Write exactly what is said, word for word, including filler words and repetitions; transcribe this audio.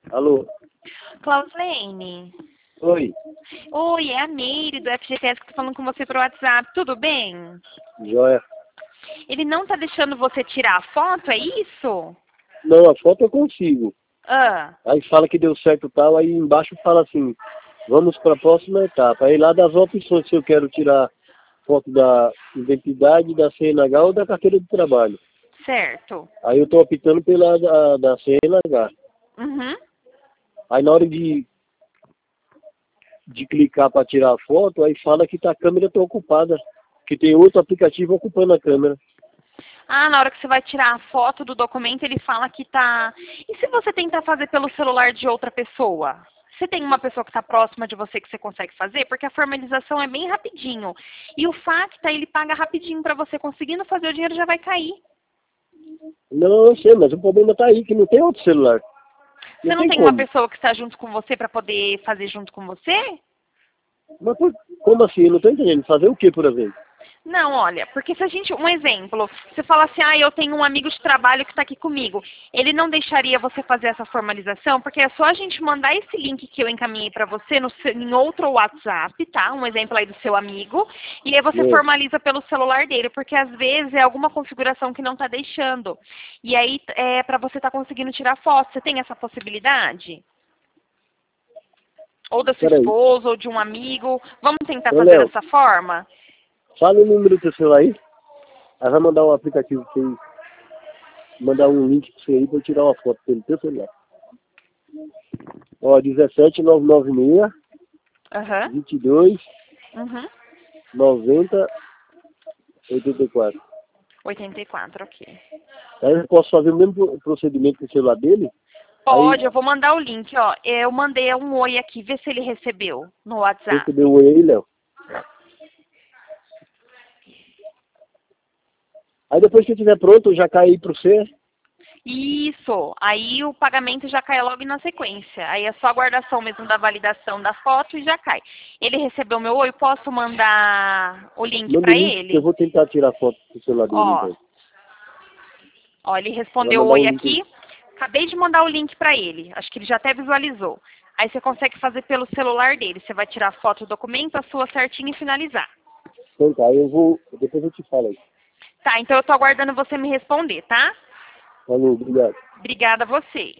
Alô? Clauslene. Oi, Oi, é a Meire do F G T S que tá falando com você pro WhatsApp. Tudo bem? joia. Ele não tá deixando você tirar a foto, é isso? Não, a foto eu consigo. Ah, Aí fala que deu certo e tal, aí embaixo fala assim, vamos para a próxima etapa. Aí lá das opções se eu quero tirar foto da identidade, da C N H ou da carteira de trabalho. certo. Aí eu tô optando pela da, da C N H. Uhum. Aí na hora de, de clicar para tirar a foto, aí fala que tá, a câmera está ocupada, que tem outro aplicativo ocupando a câmera. Ah, na hora que você vai tirar a foto do documento, ele fala que tá... E se você tentar fazer pelo celular de outra pessoa? Você tem uma pessoa que está próxima de você que você consegue fazer? Porque a formalização é bem rapidinho. E o FACTA, ele paga rapidinho para você. Conseguindo fazer, o dinheiro já vai cair. Não, eu sei, mas o problema tá aí, que não tem outro celular. Você Não não tem tem uma como. pessoa que está junto com você para poder fazer junto com você? Mas por- como assim? Eu não tô entendendo. Fazer o que, por exemplo? Não, olha, porque se a gente, um exemplo, você fala assim, ah, eu tenho um amigo de trabalho que está aqui comigo, ele não deixaria você fazer essa formalização, porque é só a gente mandar esse link que eu encaminhei para você no, seu- em outro WhatsApp, tá? Um exemplo aí do seu amigo, e aí você Não. formaliza pelo celular dele, porque às vezes é alguma configuração que não está deixando. E aí é para você estar conseguindo tirar foto. Você tem essa possibilidade? Ou da sua Peraí. esposa, ou de um amigo? Vamos tentar Ô, fazer Léo, dessa forma? fala o número do teu celular aí. Aí vai mandar um aplicativo pra você, mandar um link pra você aí pra eu tirar uma foto pelo teu celular. Ó, dezessete nove nove seis, Aham. vinte e dois, Uhum. noventa, oitenta e quatro. oitenta e quatro, ok. Aí eu posso fazer o mesmo pro- procedimento com o celular dele. Aí Pode, eu vou mandar o link, ó. Eu mandei um oi aqui, vê se ele recebeu no WhatsApp. recebeu o oi aí, Léo. Aí depois que estiver pronto, já cai aí pra você. Isso, aí o pagamento já cai logo na sequência. Aí é só a guardação mesmo da validação da foto e já cai. Ele recebeu meu oi, posso mandar o link Manda o pra link que eu ele? vou tentar tirar foto do celular dele, Ó, então. ó, ele Vai respondeu mandar oi um link aí. aqui. Acabei de mandar o link pra ele. Acho que ele já até visualizou. Aí você consegue fazer pelo celular dele. Você vai tirar a foto do documento, a sua certinha e finalizar. Então tá, eu vou. Depois eu te falo aí. Tá, então eu tô aguardando você me responder, tá? Falou, obrigado. Obrigada a você.